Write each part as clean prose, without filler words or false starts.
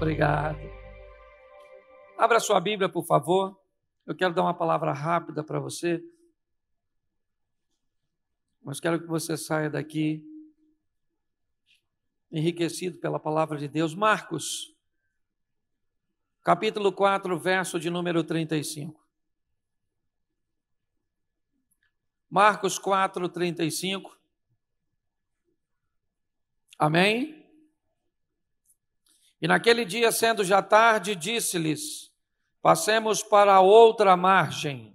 Obrigado. Abra sua Bíblia, por favor. Eu quero dar uma palavra rápida para você, mas quero que você saia daqui enriquecido pela palavra de Deus. Marcos, capítulo 4, verso de número 35. Marcos 4, 35. Amém? E naquele dia, sendo já tarde, disse-lhes: passemos para outra margem.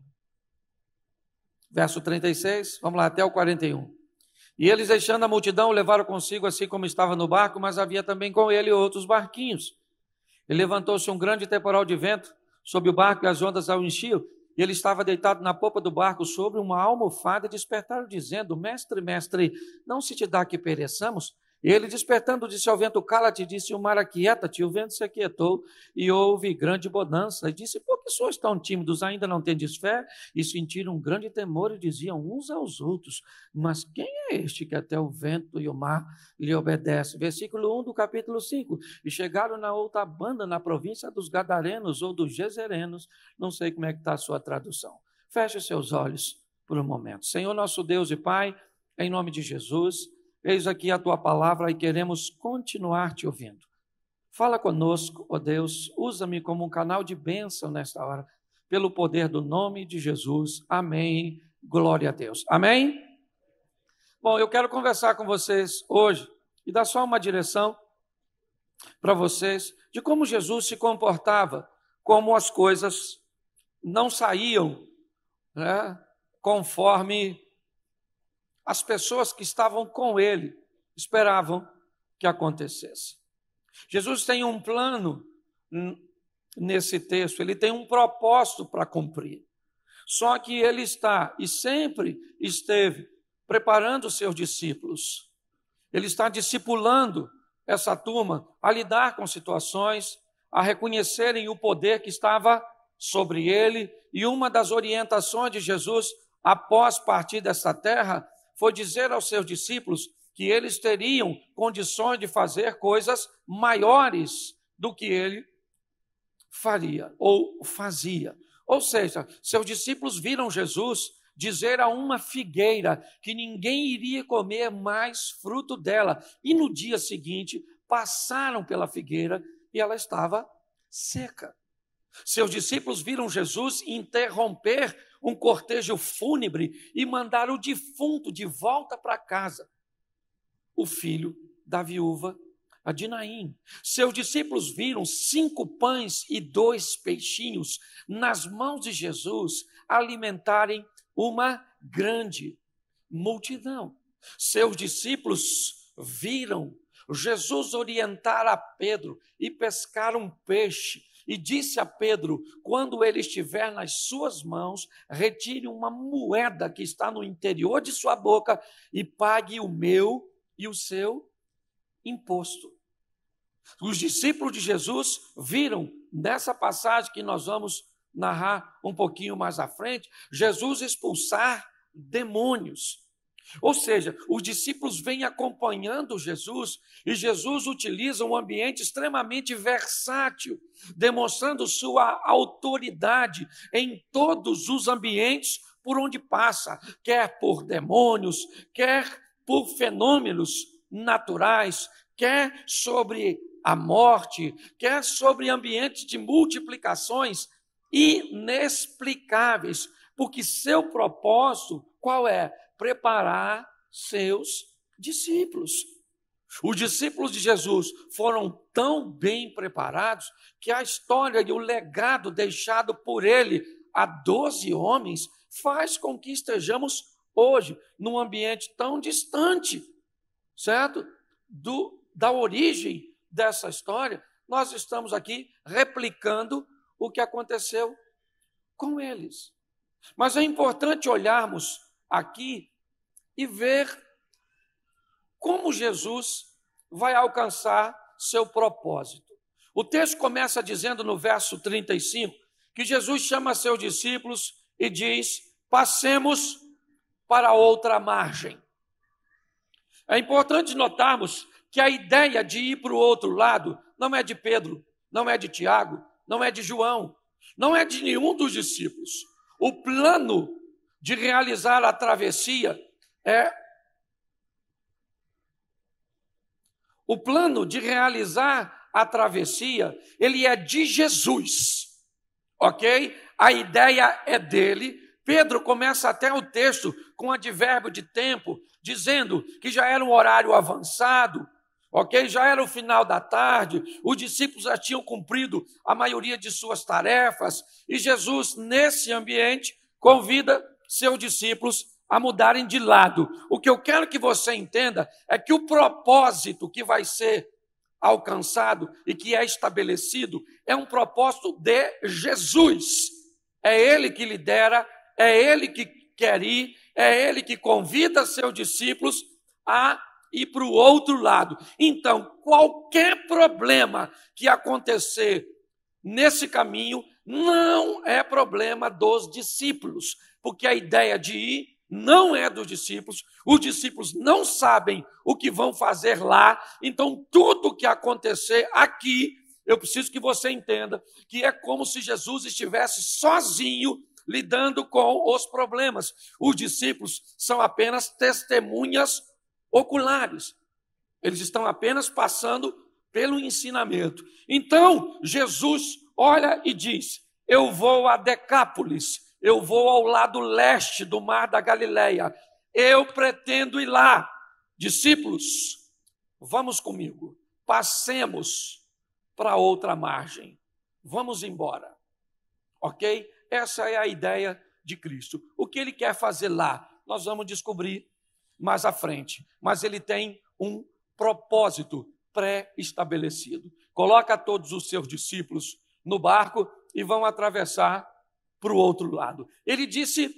Verso 36, vamos lá, até o 41. E eles, deixando a multidão, o levaram consigo, assim como estava no barco, mas havia também com ele outros barquinhos. E levantou-se um grande temporal de vento sobre o barco, e as ondas ao enchiam. E ele estava deitado na popa do barco sobre uma almofada, e despertaram, dizendo: mestre, mestre, não se te dá que pereçamos? E ele, despertando, disse ao vento: cala-te, disse o mar: aquieta-te. E o vento se aquietou, e houve grande bonança. E disse: por que sois tão tímidos? Ainda não tendes fé? E sentiram um grande temor, e diziam uns aos outros: mas quem é este que até o vento e o mar lhe obedecem? Versículo 1 do capítulo 5. E chegaram na outra banda, na província dos Gadarenos ou dos Gezerenos. Não sei como é que está a sua tradução. Feche seus olhos por um momento. Senhor nosso Deus e Pai, em nome de Jesus, eis aqui a tua palavra e queremos continuar te ouvindo. Fala conosco, ó Deus, usa-me como um canal de bênção nesta hora, pelo poder do nome de Jesus. Amém. Glória a Deus. Amém? Bom, eu quero conversar com vocês hoje e dar só uma direção para vocês de como Jesus se comportava, como as coisas não saíam, né, conforme as pessoas que estavam com ele esperavam que acontecesse. Jesus tem um plano nesse texto, ele tem um propósito para cumprir. Só que ele está e sempre esteve preparando os seus discípulos. Ele está discipulando essa turma a lidar com situações, a reconhecerem o poder que estava sobre ele. E uma das orientações de Jesus, após partir dessa terra, foi dizer aos seus discípulos que eles teriam condições de fazer coisas maiores do que ele faria ou fazia. Ou seja, seus discípulos viram Jesus dizer a uma figueira que ninguém iria comer mais fruto dela. E no dia seguinte, passaram pela figueira e ela estava seca. Seus discípulos viram Jesus interromper um cortejo fúnebre e mandar o defunto de volta para casa, o filho da viúva de Naim. Seus discípulos viram 5 pães e 2 peixinhos nas mãos de Jesus alimentarem uma grande multidão. Seus discípulos viram Jesus orientar a Pedro e pescar um peixe. E disse a Pedro: quando ele estiver nas suas mãos, retire uma moeda que está no interior de sua boca e pague o meu e o seu imposto. Os discípulos de Jesus viram, nessa passagem que nós vamos narrar um pouquinho mais à frente, Jesus expulsar demônios. Ou seja, os discípulos vêm acompanhando Jesus e Jesus utiliza um ambiente extremamente versátil, demonstrando sua autoridade em todos os ambientes por onde passa, quer por demônios, quer por fenômenos naturais, quer sobre a morte, quer sobre ambientes de multiplicações inexplicáveis, porque seu propósito, qual é? Preparar seus discípulos. Os discípulos de Jesus foram tão bem preparados que a história e o legado deixado por ele a 12 homens faz com que estejamos hoje num ambiente tão distante, certo? Da origem dessa história. Nós estamos aqui replicando o que aconteceu com eles. Mas é importante olharmos aqui e ver como Jesus vai alcançar seu propósito. O texto começa dizendo no verso 35 que Jesus chama seus discípulos e diz: passemos para outra margem. É importante notarmos que a ideia de ir para o outro lado não é de Pedro, não é de Tiago, não é de João, não é de nenhum dos discípulos. O plano de realizar a travessia ele é de Jesus, ok? A ideia é dele. Pedro começa até o texto com advérbio de tempo, dizendo que já era um horário avançado, ok? Já era o final da tarde, os discípulos já tinham cumprido a maioria de suas tarefas, e Jesus, nesse ambiente, convida seus discípulos a mudarem de lado. O que eu quero que você entenda é que o propósito que vai ser alcançado e que é estabelecido é um propósito de Jesus. É Ele que lidera, é Ele que quer ir, é Ele que convida seus discípulos a ir para o outro lado. Então, qualquer problema que acontecer nesse caminho não é problema dos discípulos, porque a ideia de ir não é dos discípulos, os discípulos não sabem o que vão fazer lá, então tudo que acontecer aqui, eu preciso que você entenda que é como se Jesus estivesse sozinho lidando com os problemas. Os discípulos são apenas testemunhas oculares, eles estão apenas passando pelo ensinamento. Então, Jesus olha e diz: eu vou a Decápolis, eu vou ao lado leste do mar da Galileia, eu pretendo ir lá. Discípulos, vamos comigo, passemos para outra margem, vamos embora, ok? Essa é a ideia de Cristo. O que ele quer fazer lá, nós vamos descobrir mais à frente, mas ele tem um propósito pré-estabelecido. Coloca todos os seus discípulos no barco e vão atravessar para o outro lado. Ele disse: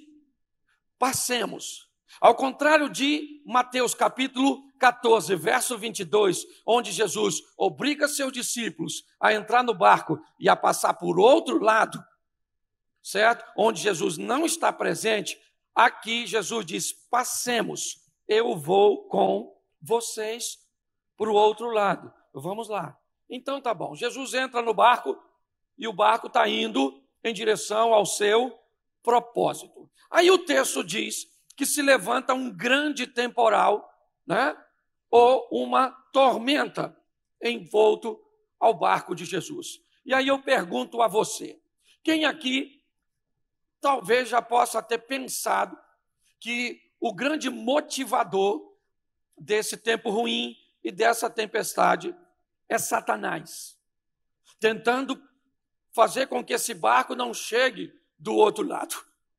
passemos. Ao contrário de Mateus capítulo 14, verso 22, onde Jesus obriga seus discípulos a entrar no barco e a passar por outro lado, certo? Onde Jesus não está presente, aqui Jesus diz: passemos, eu vou com vocês para o outro lado. Vamos lá. Então tá bom, Jesus entra no barco e o barco está indo em direção ao seu propósito. Aí o texto diz que se levanta um grande temporal, né? Ou uma tormenta envolto ao barco de Jesus. E aí eu pergunto a você, quem aqui talvez já possa ter pensado que o grande motivador desse tempo ruim e dessa tempestade é Satanás, tentando fazer com que esse barco não chegue do outro lado.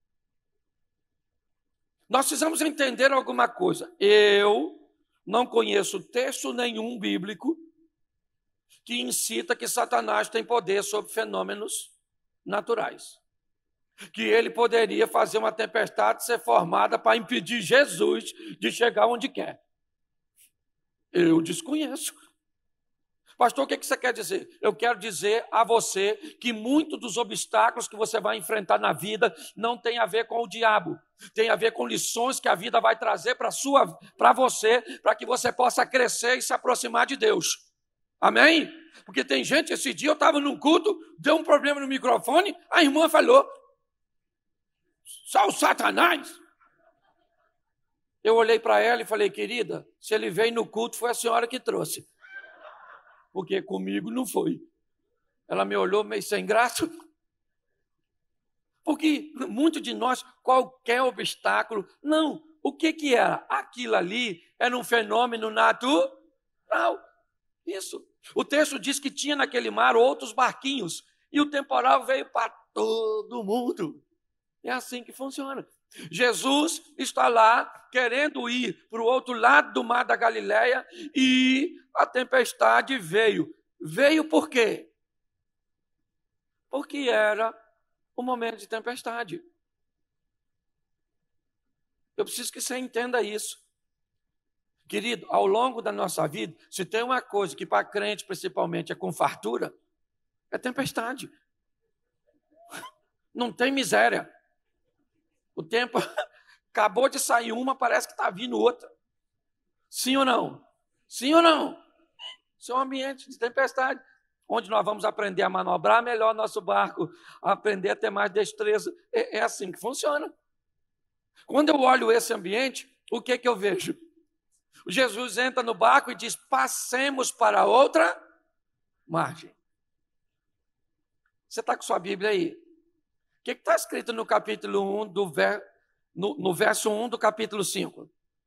Nós precisamos entender alguma coisa. Eu não conheço texto nenhum bíblico que incita que Satanás tem poder sobre fenômenos naturais. Que ele poderia fazer uma tempestade ser formada para impedir Jesus de chegar onde quer. Eu desconheço. Pastor, o que você quer dizer? Eu quero dizer a você que muitos dos obstáculos que você vai enfrentar na vida não tem a ver com o diabo, tem a ver com lições que a vida vai trazer para você, para que você possa crescer e se aproximar de Deus. Amém? Porque tem gente, esse dia eu estava num culto, deu um problema no microfone, a irmã falou: só o Satanás. Eu olhei para ela e falei: querida, se ele veio no culto, foi a senhora que trouxe. Porque comigo não foi. Ela me olhou meio sem graça. Porque muito de nós, qualquer obstáculo, não. O que era? Aquilo ali era um fenômeno natural. Isso. O texto diz que tinha naquele mar outros barquinhos, e o temporal veio para todo mundo. É assim que funciona. Jesus está lá querendo ir para o outro lado do mar da Galileia e a tempestade veio. Veio por quê? Porque era um momento de tempestade. Eu preciso que você entenda isso. Querido, ao longo da nossa vida, se tem uma coisa que para crente principalmente é com fartura, é tempestade. Não tem miséria. O tempo acabou de sair uma, parece que está vindo outra. Sim ou não? Sim ou não? Isso é um ambiente de tempestade. onde nós vamos aprender a manobrar melhor nosso barco, aprender a ter mais destreza. É assim que funciona. Quando eu olho esse ambiente, o que eu vejo? Jesus entra no barco e diz, passemos para outra margem. Você está com sua Bíblia aí? O que está escrito no capítulo 1, no verso 1 do capítulo 5? O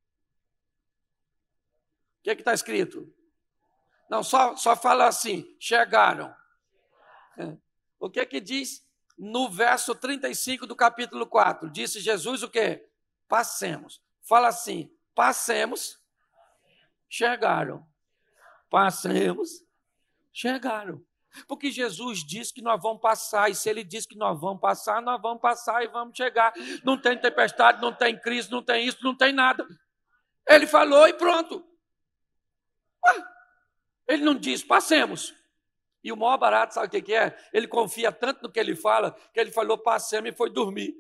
que está escrito? Não, só fala assim, chegaram. O que diz no verso 35 do capítulo 4? Disse Jesus o quê? Passemos. Fala assim, passemos, chegaram. Passemos, chegaram. Porque Jesus disse que nós vamos passar, e se Ele diz que nós vamos passar e vamos chegar. Não tem tempestade, não tem crise, não tem isso, não tem nada. Ele falou e pronto. Ele não diz, passemos. E o maior barato, sabe o que é? Ele confia tanto no que ele fala, que ele falou, passemos e foi dormir.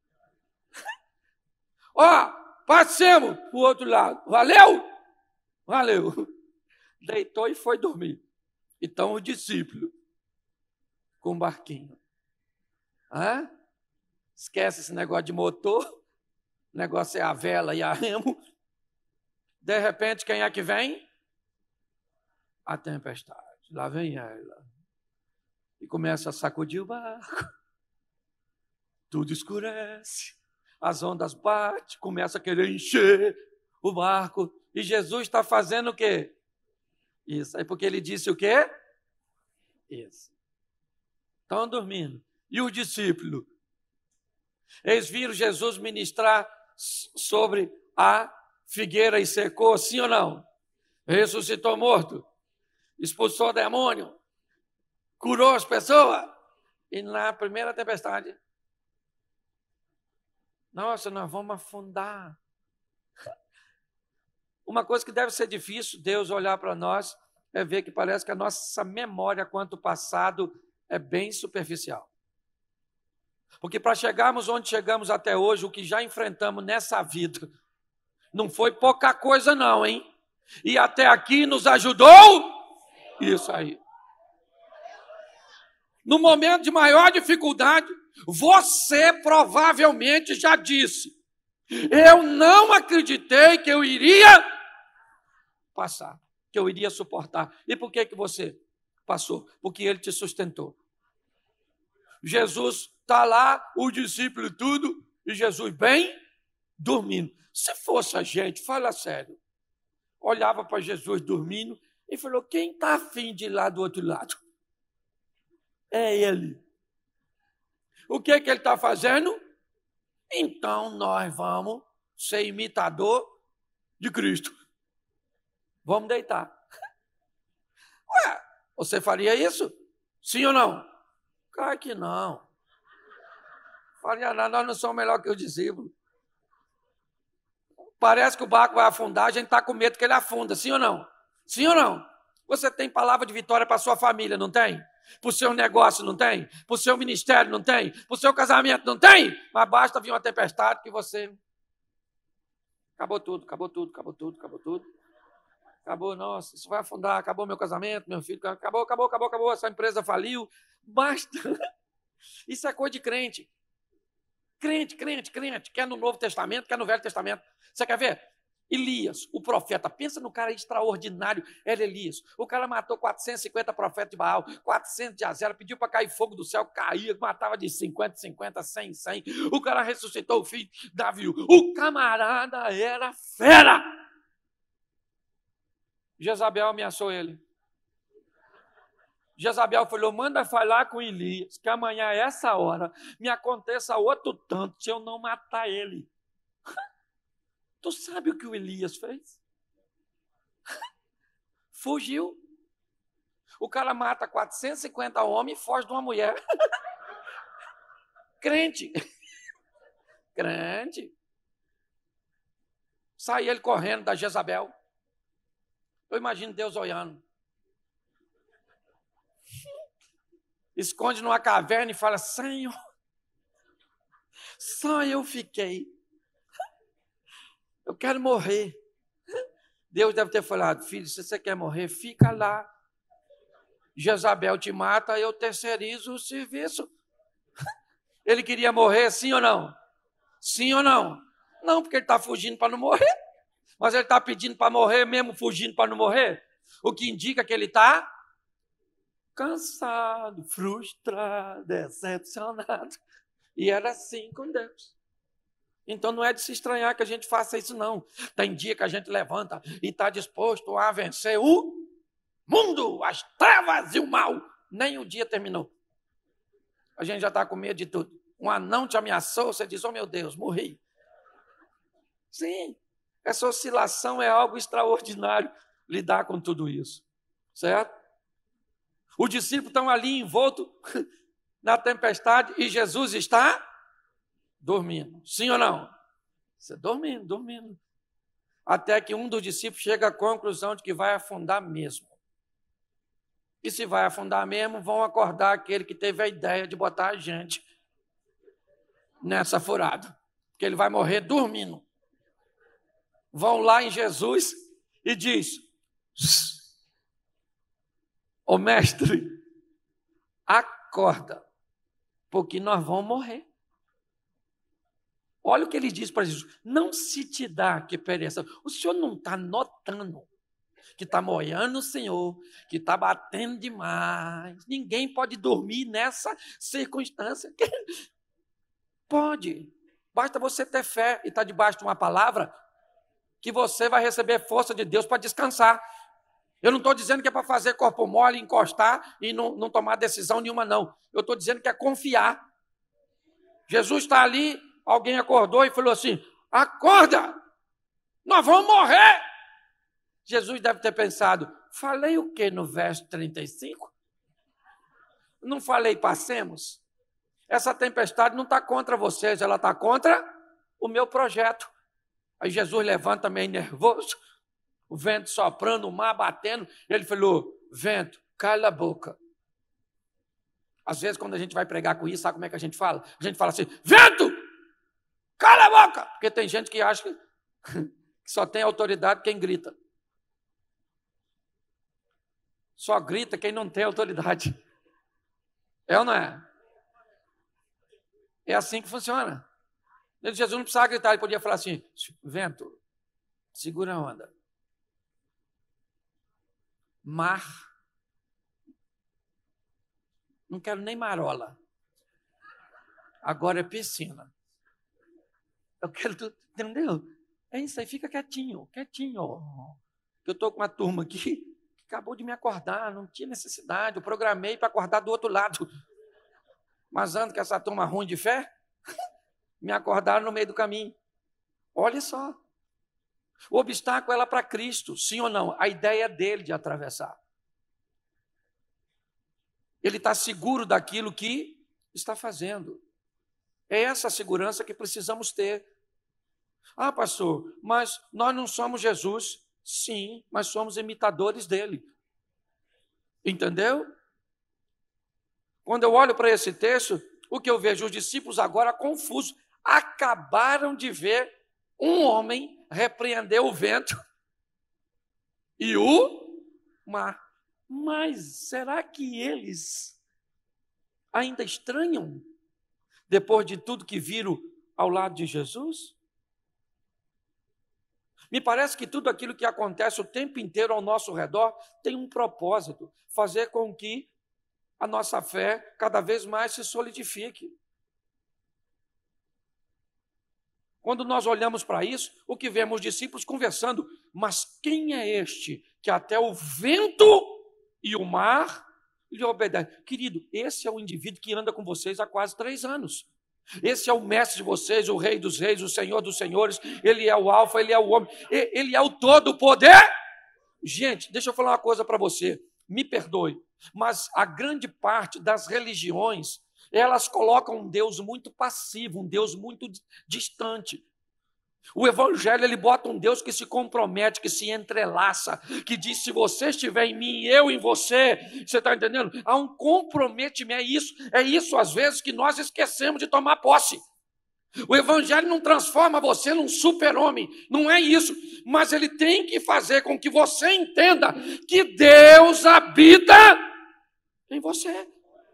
Passemos para o outro lado. Valeu? Valeu. Deitou e foi dormir. Então o discípulo, com o barquinho. Esquece esse negócio de motor, o negócio é a vela e a remo. De repente, quem é que vem? A tempestade. Lá vem ela. E começa a sacudir o barco. Tudo escurece. As ondas batem, começa a querer encher o barco. E Jesus está fazendo o quê? Isso. Aí porque ele disse o quê? Isso. Estão dormindo. E os discípulos? Eles viram Jesus ministrar sobre a figueira e secou, sim ou não? Ressuscitou morto. Expulsou demônio, curou as pessoas, e na primeira tempestade, nossa, nós vamos afundar. Uma coisa que deve ser difícil Deus olhar para nós é ver que parece que a nossa memória quanto ao passado é bem superficial. Porque para chegarmos onde chegamos até hoje, o que já enfrentamos nessa vida, não foi pouca coisa não, hein? E até aqui nos ajudou. Isso aí. No momento de maior dificuldade, você provavelmente já disse, eu não acreditei que eu iria passar, que eu iria suportar. E por que você passou? Porque Ele te sustentou. Jesus está lá, o discípulo tudo, e Jesus bem dormindo. Se fosse a gente, fala sério, olhava para Jesus dormindo, e falou, quem está afim de ir lá do outro lado? É ele. O que ele está fazendo? Então nós vamos ser imitador de Cristo. Vamos deitar. Você faria isso? Sim ou não? Claro que não. Faria nada, nós não somos melhor que os discípulos. Parece que o barco vai afundar, a gente está com medo que ele afunda, sim ou não? Sim ou não? Você tem palavra de vitória para a sua família, não tem? Para o seu negócio, não tem? Para o seu ministério, não tem? Para o seu casamento, não tem? Mas basta vir uma tempestade que você... Acabou tudo, acabou tudo, acabou tudo, acabou tudo. Acabou, nossa, isso vai afundar, acabou meu casamento, meu filho, acabou, essa empresa faliu. Basta. Isso é coisa de crente. Crente. Quer no Novo Testamento, quer no Velho Testamento. Você quer ver? Elias, o profeta, pensa no cara extraordinário, era Elias. O cara matou 450 profetas de Baal, 400 de Azera, pediu para cair fogo do céu, caía, matava de 50, 100. O cara ressuscitou o filho de Davi. O camarada era fera. Jezabel ameaçou ele. Jezabel falou, manda falar com Elias, que amanhã, a essa hora, me aconteça outro tanto, se eu não matar ele. Tu sabe o que o Elias fez? Fugiu. O cara mata 450 homens e foge de uma mulher. Crente. Sai ele correndo da Jezabel. Eu imagino Deus olhando. Esconde numa caverna e fala, Senhor, só eu fiquei. Eu quero morrer. Deus deve ter falado, filho, se você quer morrer, fica lá. Jezabel te mata, eu terceirizo o serviço. Ele queria morrer, sim ou não? Sim ou não? Não, porque ele está fugindo para não morrer. Mas ele está pedindo para morrer, mesmo fugindo para não morrer. O que indica que ele está cansado, frustrado, decepcionado. E era assim com Deus. Então não é de se estranhar que a gente faça isso, não. Tem dia que a gente levanta e está disposto a vencer o mundo, as trevas e o mal. Nem o dia terminou. A gente já está com medo de tudo. Um anão te ameaçou, você diz, oh meu Deus, morri. Sim, essa oscilação é algo extraordinário, lidar com tudo isso. Certo? Os discípulos estão ali envoltos na tempestade e Jesus está dormindo. Sim ou não? Você dormindo. Até que um dos discípulos chega à conclusão de que vai afundar mesmo. E se vai afundar mesmo, vão acordar aquele que teve a ideia de botar a gente nessa furada. Porque ele vai morrer dormindo. Vão lá em Jesus e diz, ô mestre, acorda, porque nós vamos morrer. Olha o que ele diz para Jesus, não se te dá que pereça. O senhor não está notando que está moendo o Senhor, que está batendo demais. Ninguém pode dormir nessa circunstância. Pode. Basta você ter fé e estar debaixo de uma palavra que você vai receber força de Deus para descansar. Eu não estou dizendo que é para fazer corpo mole, encostar e não tomar decisão nenhuma, não. Eu estou dizendo que é confiar. Jesus está ali, alguém acordou e falou assim, acorda, nós vamos morrer. Jesus deve ter pensado, falei o que no verso 35? Não falei passemos? Essa tempestade não está contra vocês, ela está contra o meu projeto. Aí Jesus levanta meio nervoso, o vento soprando, o mar batendo. Ele falou, vento, cala a boca. Às vezes, quando a gente vai pregar com isso, sabe como é que a gente fala? A gente fala assim, vento, cala a boca. Porque tem gente que acha que só tem autoridade quem grita. Só grita quem não tem autoridade. É ou não é? É assim que funciona. Jesus não precisava gritar, ele podia falar assim, vento, segura a onda. Mar, não quero nem marola. Agora é piscina. Eu quero tudo, entendeu? É isso aí, fica quietinho. Eu estou com uma turma aqui que acabou de me acordar, não tinha necessidade, eu programei para acordar do outro lado. Mas ando com essa turma ruim de fé, me acordaram no meio do caminho. Olha só. O obstáculo é lá para Cristo, sim ou não? A ideia é dele de atravessar. Ele está seguro daquilo que está fazendo. É essa a segurança que precisamos ter. Ah, pastor, mas nós não somos Jesus. Sim, mas somos imitadores dele. Entendeu? Quando eu olho para esse texto, o que eu vejo, os discípulos agora confusos, acabaram de ver um homem repreender o vento e o mar. Mas será que eles ainda estranham, depois de tudo que viram ao lado de Jesus? Me parece que tudo aquilo que acontece o tempo inteiro ao nosso redor tem um propósito, fazer com que a nossa fé cada vez mais se solidifique. Quando nós olhamos para isso, o que vemos os discípulos conversando, mas quem é este que até o vento e o mar lhe obedecem? Querido, esse é o indivíduo que anda com vocês há quase 3 anos. Esse é o mestre de vocês, o rei dos reis, o senhor dos senhores, ele é o alfa, ele é o homem, ele é o todo poder. Gente, deixa eu falar uma coisa para você, me perdoe, mas a grande parte das religiões, elas colocam um Deus muito passivo, um Deus muito distante. O Evangelho, ele bota um Deus que se compromete, que se entrelaça, que diz, se você estiver em mim e eu em você, você está entendendo? Há um comprometimento, é isso às vezes que nós esquecemos de tomar posse. O Evangelho não transforma você num super-homem, não é isso, mas ele tem que fazer com que você entenda que Deus habita em você.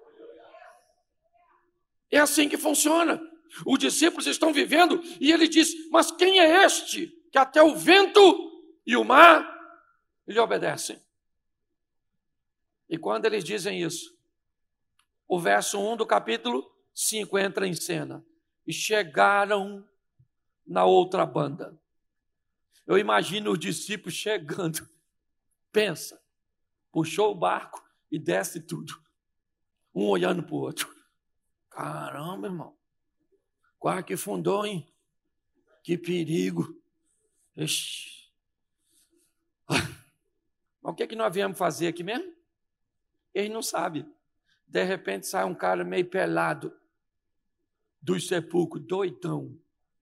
É assim que funciona. Os discípulos estão vivendo e ele diz, mas quem é este que até o vento e o mar lhe obedecem? E quando eles dizem isso, o verso 1 do capítulo 5 entra em cena. E chegaram na outra banda. Eu imagino os discípulos chegando. Pensa, puxou o barco e desce tudo. Um olhando para o outro. Caramba, irmão. Quase que fundou, hein? Que perigo. Ixi. Mas o que nós viemos fazer aqui mesmo? Eles não sabem. De repente sai um cara meio pelado dos sepulcros, doidão.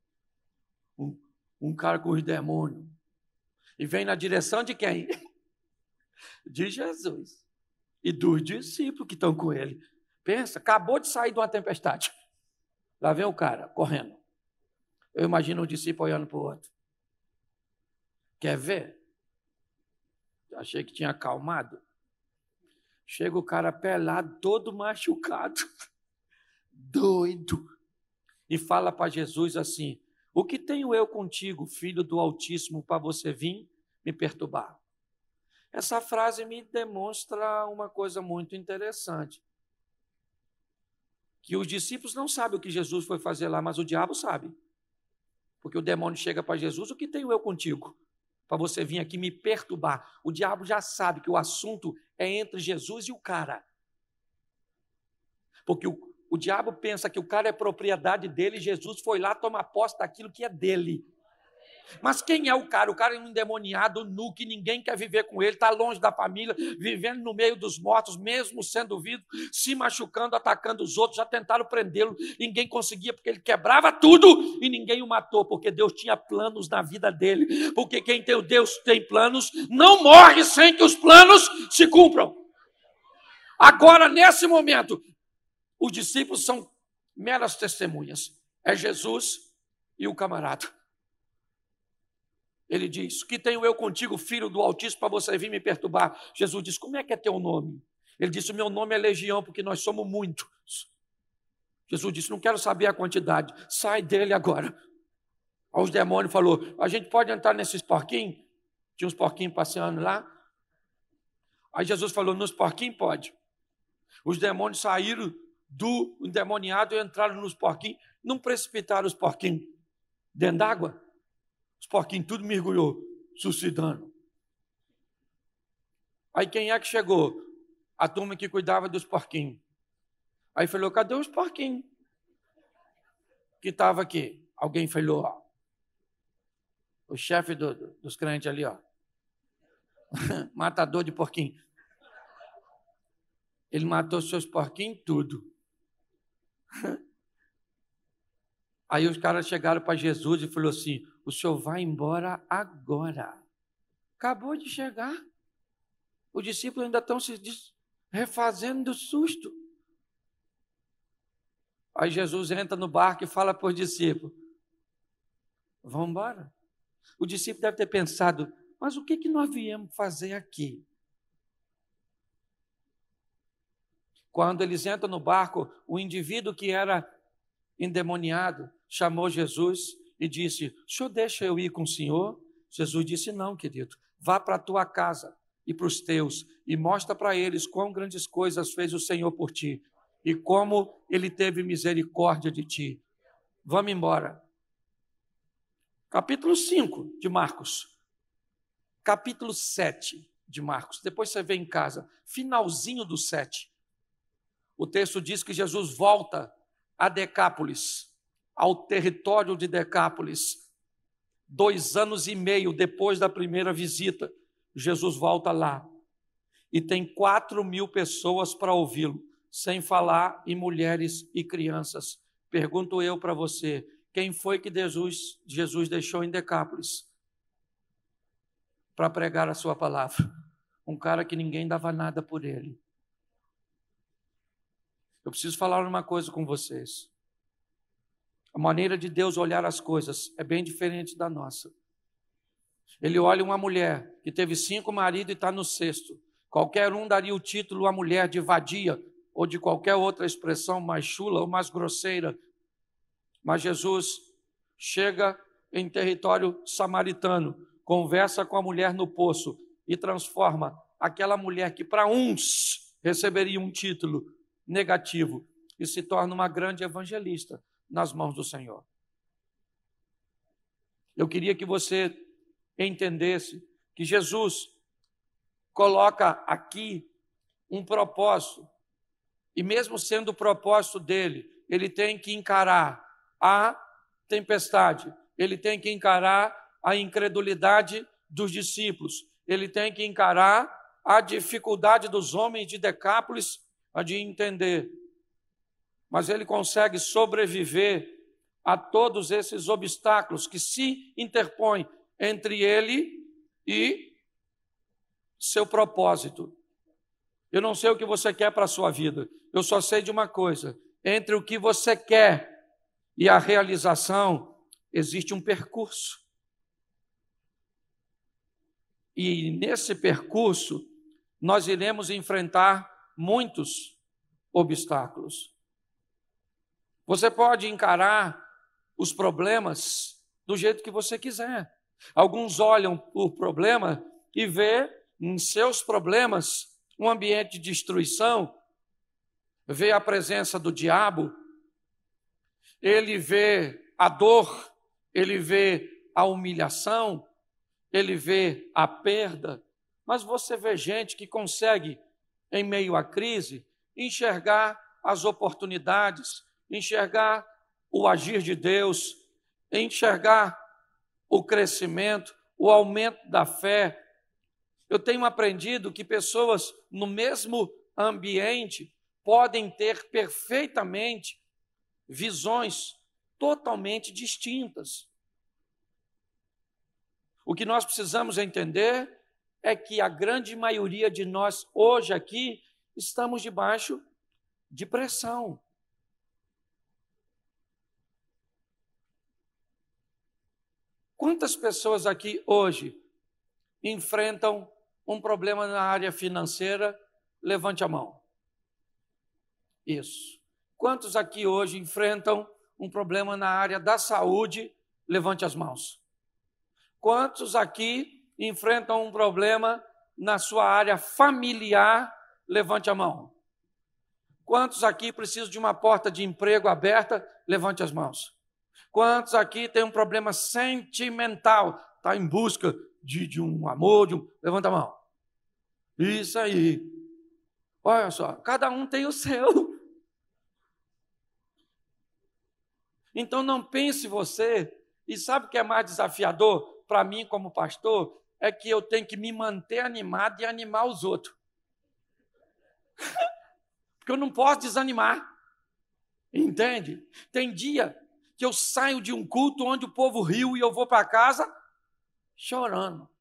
Um cara com os demônios. E vem na direção de quem? De Jesus. E dos discípulos que estão com ele. Pensa, acabou de sair de uma tempestade. Lá vem o cara correndo. Eu imagino um discípulo olhando para o outro. Quer ver? Achei que tinha acalmado. Chega o cara pelado, todo machucado, doido, e fala para Jesus assim, o que tenho eu contigo, filho do Altíssimo, para você vir me perturbar? Essa frase me demonstra uma coisa muito interessante, que os discípulos não sabem o que Jesus foi fazer lá, mas o diabo sabe, porque o demônio chega para Jesus, o que tenho eu contigo? Para você vir aqui me perturbar. O diabo já sabe que o assunto é entre Jesus e o cara. Porque o diabo pensa que o cara é propriedade dele e Jesus foi lá tomar posse daquilo que é dele. Mas quem é o cara? O cara é um endemoniado, nu, que ninguém quer viver com ele, está longe da família, vivendo no meio dos mortos, mesmo sendo vivo, se machucando, atacando os outros, já tentaram prendê-lo, ninguém conseguia, porque ele quebrava tudo e ninguém o matou, porque Deus tinha planos na vida dele, porque quem tem o Deus tem planos, não morre sem que os planos se cumpram. Agora, nesse momento, os discípulos são meras testemunhas, é Jesus e o camarada. Ele diz, que tenho eu contigo, filho do Altíssimo, para você vir me perturbar? Jesus diz, como é que é teu nome? Ele disse, o meu nome é Legião, porque nós somos muitos. Jesus disse, não quero saber a quantidade, sai dele agora. Aí os demônios falou, a gente pode entrar nesses porquinhos? Tinha uns porquinhos passeando lá. Aí Jesus falou, nos porquinhos pode. Os demônios saíram do endemoniado e entraram nos porquinhos, não precipitaram os porquinhos dentro d'água. Os porquinhos tudo mergulhou, suicidando. Aí quem é que chegou? A turma que cuidava dos porquinhos. Aí falou, cadê os porquinhos? Que estava aqui. Alguém falou, ó. O chefe dos crentes ali, ó. Matador de porquinho. Ele matou seus porquinhos tudo. Aí os caras chegaram para Jesus e falaram assim, o senhor vai embora agora. Acabou de chegar. Os discípulos ainda estão se refazendo do susto. Aí Jesus entra no barco e fala para os discípulos, vamos embora. O discípulo deve ter pensado, mas o que nós viemos fazer aqui? Quando eles entram no barco, o indivíduo que era endemoniado chamou Jesus e disse, o senhor deixa eu ir com o senhor? Jesus disse, não, querido, vá para a tua casa e para os teus e mostra para eles quão grandes coisas fez o Senhor por ti e como ele teve misericórdia de ti. Vamos embora. Capítulo 5 de Marcos. Capítulo 7 de Marcos. Depois você vê em casa. Finalzinho do 7. O texto diz que Jesus volta a Decápolis, ao território de Decápolis. 2 anos e meio depois da primeira visita, Jesus volta lá. E tem 4.000 pessoas para ouvi-lo, sem falar em mulheres e crianças. Pergunto eu para você, quem foi que Jesus deixou em Decápolis para pregar a sua palavra? Um cara que ninguém dava nada por ele. Eu preciso falar uma coisa com vocês. A maneira de Deus olhar as coisas é bem diferente da nossa. Ele olha uma mulher que teve 5 maridos e está no 6º. Qualquer um daria o título à mulher de vadia, ou de qualquer outra expressão mais chula ou mais grosseira. Mas Jesus chega em território samaritano, conversa com a mulher no poço e transforma aquela mulher que para uns receberia um título negativo e se torna uma grande evangelista nas mãos do Senhor. Eu queria que você entendesse que Jesus coloca aqui um propósito, e mesmo sendo o propósito dele, ele tem que encarar a tempestade, ele tem que encarar a incredulidade dos discípulos, ele tem que encarar a dificuldade dos homens de Decápolis de entender. Mas ele consegue sobreviver a todos esses obstáculos que se interpõem entre ele e seu propósito. Eu não sei o que você quer para a sua vida, eu só sei de uma coisa: entre o que você quer e a realização existe um percurso. E nesse percurso nós iremos enfrentar muitos obstáculos. Você pode encarar os problemas do jeito que você quiser. Alguns olham o problema e vê em seus problemas um ambiente de destruição, vê a presença do diabo, ele vê a dor, ele vê a humilhação, ele vê a perda, mas você vê gente que consegue, em meio à crise, enxergar as oportunidades, enxergar o agir de Deus, enxergar o crescimento, o aumento da fé. Eu tenho aprendido que pessoas no mesmo ambiente podem ter perfeitamente visões totalmente distintas. O que nós precisamos entender é que a grande maioria de nós hoje aqui estamos debaixo de pressão. Quantas pessoas aqui hoje enfrentam um problema na área financeira? Levante a mão. Isso. Quantos aqui hoje enfrentam um problema na área da saúde? Levante as mãos. Quantos aqui enfrentam um problema na sua área familiar? Levante a mão. Quantos aqui precisam de uma porta de emprego aberta? Levante as mãos. Quantos aqui têm um problema sentimental? Está em busca de um amor, Levanta a mão. Isso aí. Olha só, cada um tem o seu. Então não pense você, e sabe o que é mais desafiador para mim como pastor? É que eu tenho que me manter animado e animar os outros. Porque eu não posso desanimar. Entende? Tem dia que eu saio de um culto onde o povo riu e eu vou para casa chorando.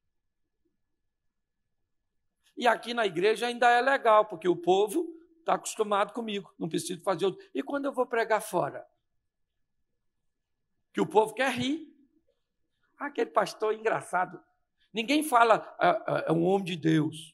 E aqui na igreja ainda é legal, porque o povo está acostumado comigo, não preciso fazer outro. E quando eu vou pregar fora? Que o povo quer rir. Aquele pastor engraçado. Ninguém fala, é um homem de Deus.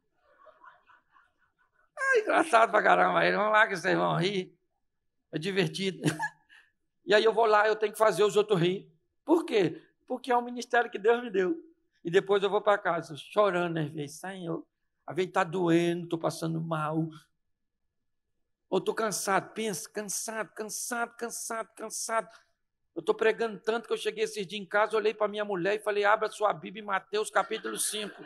É engraçado pra caramba. Vamos lá que vocês vão rir. É divertido. E aí eu vou lá, eu tenho que fazer os outros rir. Por quê? Porque é um ministério que Deus me deu. E depois eu vou para casa chorando às vezes. Senhor, às vezes está doendo, estou passando mal. Ou estou cansado. Pensa, cansado. Eu estou pregando tanto que eu cheguei esses dias em casa, olhei para minha mulher e falei, abra sua Bíblia em Mateus capítulo 5.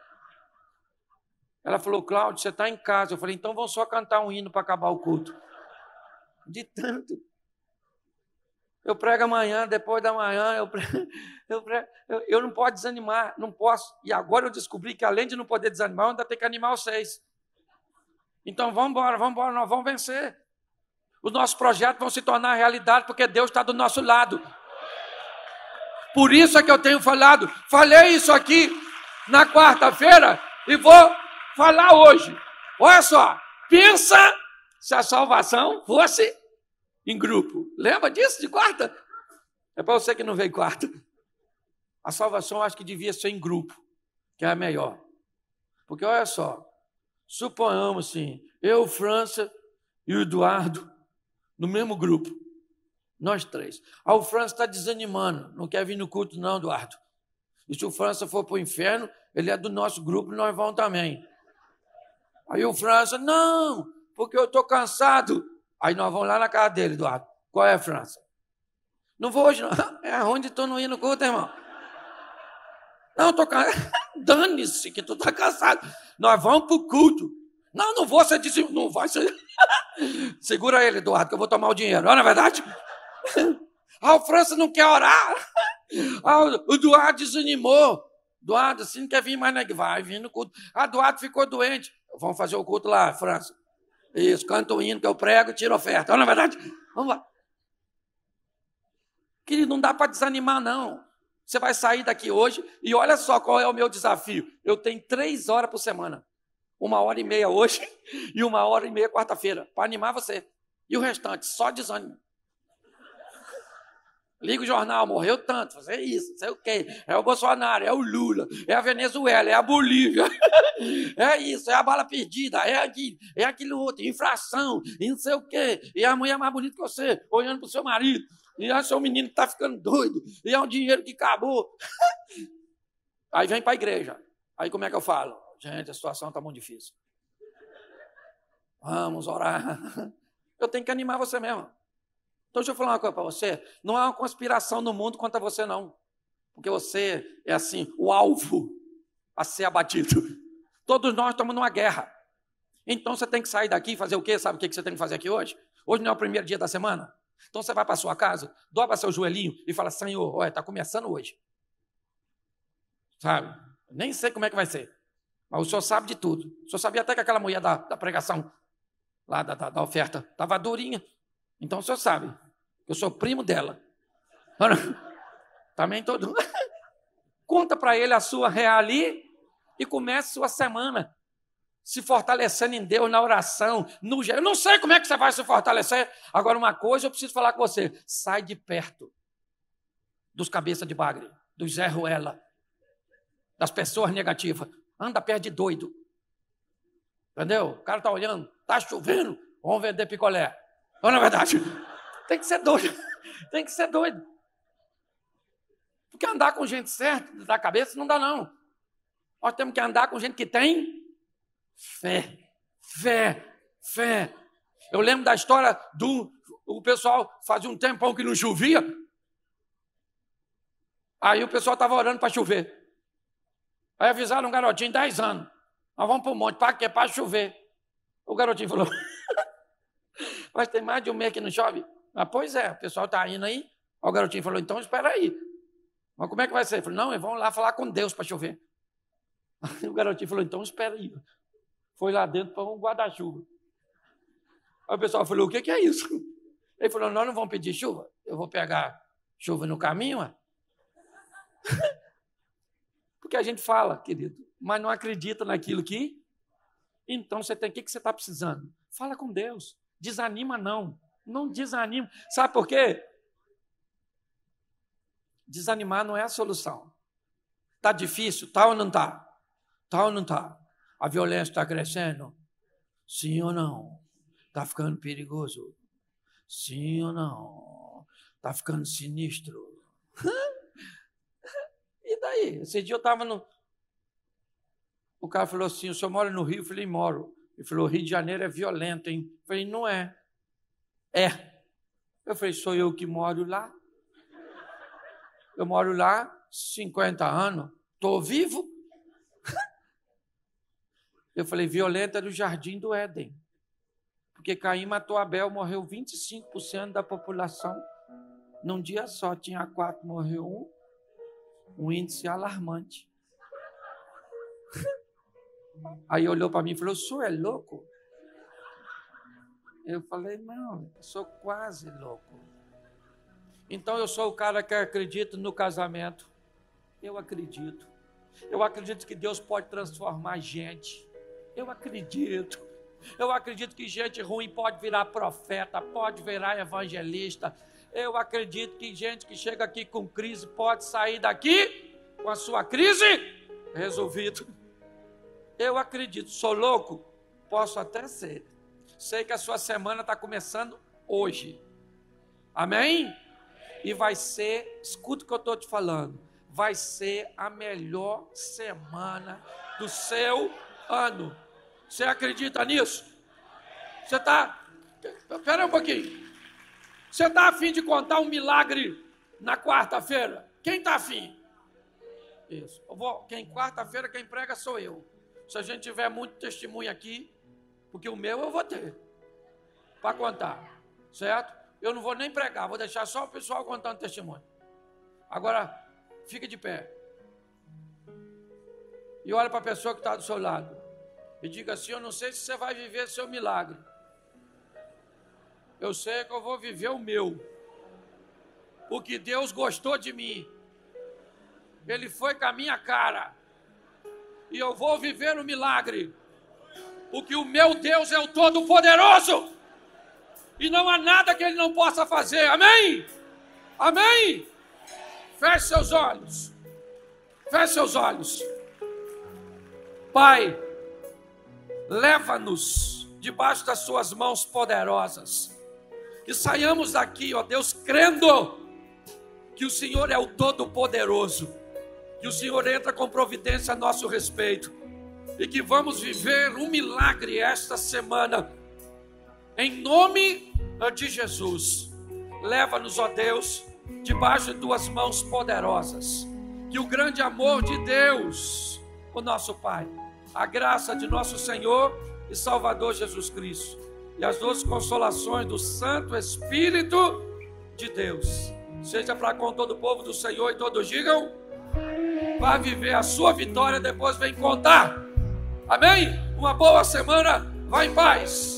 Ela falou, Cláudio, você está em casa. Eu falei, então vamos só cantar um hino para acabar o culto. De tanto. Eu prego amanhã, depois da manhã, eu não posso desanimar, não posso. E agora eu descobri que além de não poder desanimar, eu ainda tenho que animar vocês. Então vamos embora, nós vamos vencer. Os nossos projetos vão se tornar realidade porque Deus está do nosso lado. Por isso é que eu tenho falado, falei isso aqui na quarta-feira e vou falar hoje. Olha só, pensa se a salvação fosse em grupo. Lembra disso de quarta? É para você que não veio quarta. A salvação eu acho que devia ser em grupo, que é a melhor. Porque olha só, Suponhamos assim, eu, França e o Eduardo, no mesmo grupo, nós três. Aí o França está desanimando, não quer vir no culto não, Eduardo. E se o França for para o inferno, ele é do nosso grupo, nós vamos também. Aí o França, não, porque eu estou cansado. Aí nós vamos lá na casa dele, Eduardo. Qual é, França? Não vou hoje, não. É onde tu não ir no culto, irmão? Não, estou cansado. Dane-se que tu está cansado. Nós vamos para o culto. Não, não vou, você disse, não vai ser. Segura ele, Eduardo, que eu vou tomar o dinheiro. Não é verdade? O França não quer orar. O Eduardo desanimou. Eduardo, assim não quer vir mais, né? Vai vir no culto. Eduardo ficou doente. Vamos fazer o culto lá, França. Isso, canta o hino que eu prego e tira oferta. Não é verdade? Vamos lá. Querido, não dá para desanimar, não. Você vai sair daqui hoje e olha só qual é o meu desafio. Eu tenho 3 horas por semana. 1h30 hoje e 1h30 quarta-feira, para animar você. E o restante, só desânimo. Liga o jornal, morreu tanto, fazer isso, não sei o quê. É o Bolsonaro, é o Lula, é a Venezuela, é a Bolívia. É isso, é a bala perdida, é aquilo outro, infração, e não sei o quê. E a mulher mais bonita que você, olhando para o seu marido. E é o seu menino que está ficando doido. E é um dinheiro que acabou. Aí vem para a igreja. Aí como é que eu falo? Gente, a situação está muito difícil. Vamos orar. Eu tenho que animar você mesmo. Então deixa eu falar uma coisa para você. Não há uma conspiração no mundo contra você, não. Porque você é assim, o alvo a ser abatido. Todos nós estamos numa guerra. Então você tem que sair daqui e fazer o quê? Sabe o que você tem que fazer aqui hoje? Hoje não é o primeiro dia da semana? Então você vai para a sua casa, dobra seu joelhinho e fala, Senhor, olha, está começando hoje. Sabe? Nem sei como é que vai ser. Mas o senhor sabe de tudo. O senhor sabia até que aquela mulher da pregação, lá da oferta, estava durinha. Então o senhor sabe. Eu sou primo dela. Também todo. Conta para ele a sua reali e comece sua semana se fortalecendo em Deus, na oração, no jeito. Eu não sei como é que você vai se fortalecer. Agora, uma coisa eu preciso falar com você. Sai de perto dos cabeças de bagre, dos Zé Ruela, das pessoas negativas. Anda perto de doido. Entendeu? O cara está olhando, está chovendo, vamos vender picolé. Não é verdade? Tem que ser doido. Tem que ser doido. Porque andar com gente certa da cabeça não dá, não. Nós temos que andar com gente que tem fé. Fé. Fé. Eu lembro da história o pessoal fazia um tempão que não chovia. Aí o pessoal estava orando para chover. Aí avisaram um garotinho, 10 anos. Nós vamos para o monte, para quê? Para chover. O garotinho falou, mas tem mais de um mês que não chove. Pois é, o pessoal está indo aí. Aí o garotinho falou, então espera aí. Mas como é que vai ser? Ele falou, não, eles vão lá falar com Deus para chover. Aí o garotinho falou, então espera aí. Foi lá dentro para um guarda-chuva. Aí o pessoal falou, o que é isso? Ele falou, nós não vamos pedir chuva. Eu vou pegar chuva no caminho, ué. Porque a gente fala, querido, mas não acredita naquilo que... Então, você tem o que você está precisando? Fala com Deus. Desanima, não. Não desanima. Sabe por quê? Desanimar não é a solução. Está difícil? Tá ou não está? Tá ou não está? A violência está crescendo? Sim ou não? Está ficando perigoso? Sim ou não? Está ficando sinistro? E daí? Esse dia eu estava no... O cara falou assim, o senhor mora no Rio? Eu falei, moro. Ele falou, Rio de Janeiro é violento, hein? Eu falei, não é. É. Eu falei, sou eu que moro lá. Eu moro lá 50 anos. Estou vivo? Eu falei, violento é do Jardim do Éden. Porque Caim matou Abel, morreu 25% da população. Num dia só, tinha 4, morreu 1. Um índice alarmante. Aí olhou para mim e falou, o senhor é louco? Eu falei, não, eu sou quase louco. Então eu sou o cara que acredita no casamento. Eu acredito. Eu acredito que Deus pode transformar gente. Eu acredito. Eu acredito que gente ruim pode virar profeta, pode virar evangelista. Eu acredito que gente que chega aqui com crise pode sair daqui com a sua crise resolvida. Eu acredito. Sou louco? Posso até ser. Sei que a sua semana está começando hoje. Amém? E vai ser, escuta o que eu estou te falando, vai ser a melhor semana do seu ano. Você acredita nisso? Você está... Espera aí um pouquinho. Você está a fim de contar um milagre na quarta-feira? Quem está a fim? Isso. Quarta-feira quem prega sou eu. Se a gente tiver muito testemunho aqui, porque o meu eu vou ter para contar, certo? Eu não vou nem pregar, vou deixar só o pessoal contando testemunho. Agora, fique de pé. E olha para a pessoa que está do seu lado. E diga assim: eu não sei se você vai viver seu milagre. Eu sei que eu vou viver o meu. Porque Deus gostou de mim. Ele foi com a minha cara. E eu vou viver o milagre. Porque o meu Deus é o Todo-Poderoso. E não há nada que Ele não possa fazer. Amém? Amém? Feche seus olhos. Feche seus olhos. Pai, leva-nos debaixo das suas mãos poderosas. Que saiamos daqui, ó Deus, crendo que o Senhor é o Todo-Poderoso. Que o Senhor entra com providência a nosso respeito. E que vamos viver um milagre esta semana. Em nome de Jesus. Leva-nos, ó Deus, debaixo de tuas mãos poderosas. Que o grande amor de Deus, o nosso Pai, a graça de nosso Senhor e Salvador Jesus Cristo, e as doces consolações do Santo Espírito de Deus, seja para com todo o povo do Senhor, e todos digam: vá viver a sua vitória, depois vem contar. Amém? Uma boa semana, vá em paz.